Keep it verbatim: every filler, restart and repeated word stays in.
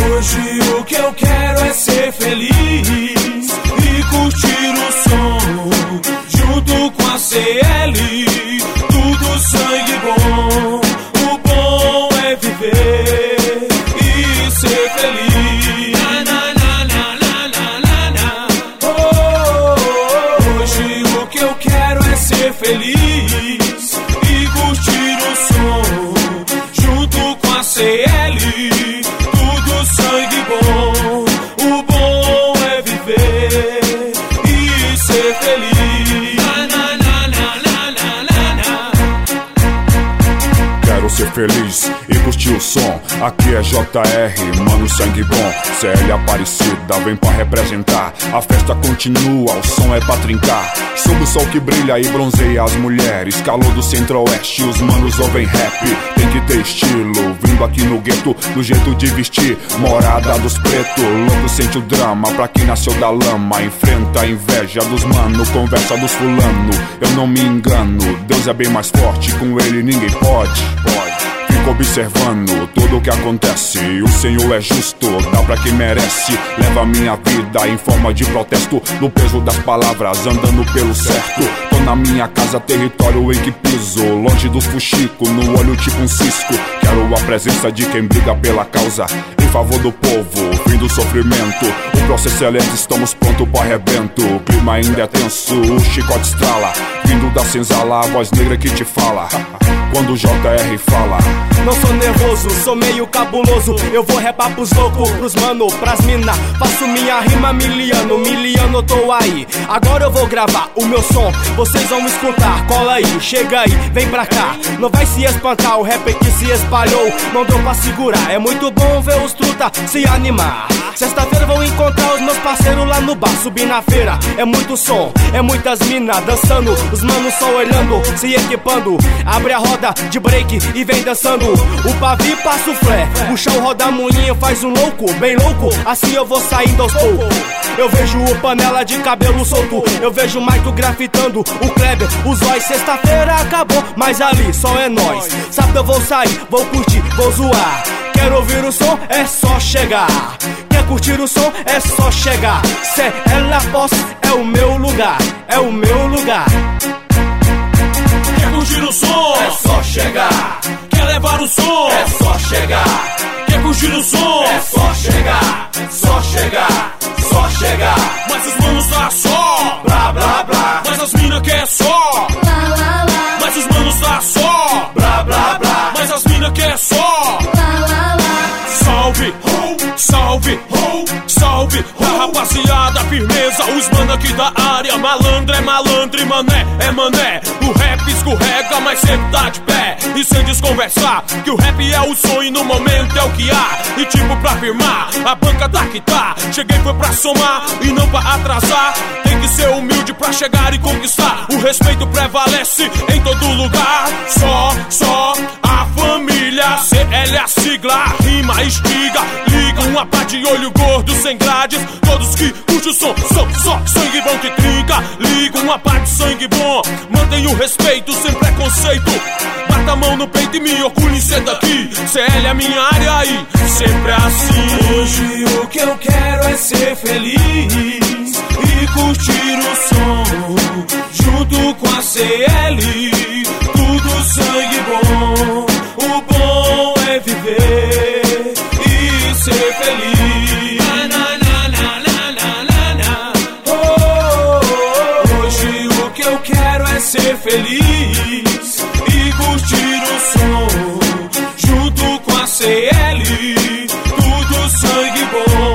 Hoje o que eu quero é ser feliz e curtir o som, junto com a C L, tudo sangue bom. O bom é viver e ser feliz. Na, na, na, na, na, na, na, na. Oh, hoje o que eu quero é ser feliz e curtir o som, junto com a C L, tudo sangue bom. O bom é viver e ser feliz. Na, na, na, na, na, na, na. Quero ser feliz e curtir o som. Aqui é J R, mano, sangue bom. C L Aparecida, vem pra representar. A festa continua, o som é pra trincar. Sob o sol que brilha e bronzeia as mulheres. Calor do centro-oeste, os manos ouvem rap. Tem que ter estilo, vindo aqui no gueto, do jeito de vestir. Morada dos pretos, louco sente o drama. Pra quem nasceu da lama, enfrenta a inveja dos mano, conversa dos fulano. Eu não me engano, Deus é bem mais forte, com ele ninguém pode, pode. Fico observando tudo o que acontece. O Senhor é justo, dá pra quem merece. Leva minha vida em forma de protesto, no peso das palavras, andando pelo certo. Tô na minha casa, território em que piso, longe dos fuxico, no olho tipo um cisco. Quero a presença de quem briga pela causa, em favor do povo, fim do sofrimento. O processo é lento, estamos prontos pro arrebento. O clima ainda é tenso, o chicote estrala, vindo da senzala, a voz negra que te fala quando o J R fala. Não sou nervoso, sou meio cabuloso. Eu vou repar pros loucos, pros mano, pras mina. Faço minha rima miliano, miliano eu tô aí. Agora eu vou gravar o meu som, vocês vão escutar. Cola aí, chega aí, vem pra cá. Não vai se espantar, o rap que se espalhou não deu pra segurar. É muito bom ver os truta se animar. Sexta-feira vou encontrar os meus parceiros lá no bar. Subir na feira, é muito som, é muitas mina dançando. Os manos só olhando, se equipando. Abre a roda de break e vem dançando. O pavio passa o flé, o chão roda moinho, faz um louco, bem louco. Assim eu vou saindo aos poucos. Eu vejo o Panela de cabelo solto, eu vejo o Maito grafitando, o Kleber, os Zóis. Sexta-feira acabou, mas ali só é nós. Sábado eu vou sair, vou curtir, vou zoar. Quer ouvir o som? É só chegar. Quer curtir o som? É só chegar. C L Após é o meu lugar, é o meu lugar. Quer curtir o som? É só chegar. Quer levar o som? É só chegar. Quer curtir o som? É só chegar. Só chegar. Só chegar. Mas os manos tá só Blá blá blá. Mas as mina quer só Lá, lá, lá. Mas os manos tá só Blá blá blá. Mas as mina quer só Lá, lá, lá. Salve, ho, salve, ho, salve, ho. Rapaziada, firmeza, os mano aqui da área. Malandro é malandro e mané é mané. O rap escorrega, mas sempre tá de pé. E sem desconversar, que o rap é o sonho, no momento é o que há. E tipo pra firmar, a banca tá que tá. Cheguei foi pra somar e não pra atrasar. Tem que ser humilde pra chegar e conquistar. O respeito prevalece em todo lugar. Só, só a família, C L a sigla, a rima estiga. Liga uma pá de olho gordo sem grades. Todos que curtem o som, são só sangue bom que trinca. Liga uma pá de sangue bom, mantém o respeito sem preconceito. Bata a mão no peito e me orgulho em ser daqui. C L é a minha área aí, sempre assim. Hoje o que eu quero é ser feliz e curtir o som, junto com a C L, tudo sangue bom. O bom é viver e ser feliz. Na, na, na, na, na, na, na. Oh, hoje o que eu quero é ser feliz e curtir o som, junto com a C L, tudo sangue bom.